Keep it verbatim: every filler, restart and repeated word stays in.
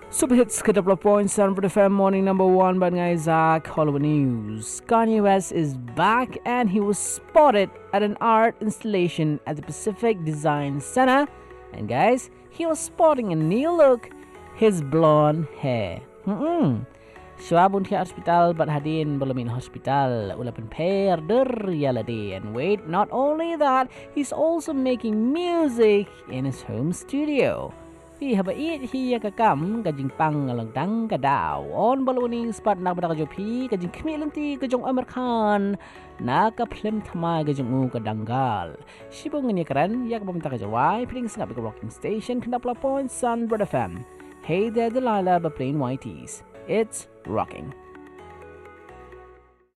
Super hits ke double point seven F M morning number one by Isaac Hollywood News. Kanye West is back and he was spotted at an art installation at the Pacific Design Center. And guys, he was sporting a new look, his blonde hair. Hmm. Syabun di hospital but hadin belum in hospital. Ulapan pair der reality. And wait, not only that, he's also making music in his home studio. Fi habait hiya kakam kajing pang alang tang kadaw on baluning spot nak bada kajopi kajing kmilanti kajong Amerikan naka plim thama kajong u kadanggal shibong ngani karan yak bam ta kajawai pring snap ka rocking station knapla point sun brother fam. Hey there Delilah by plain whiteys, it's rocking.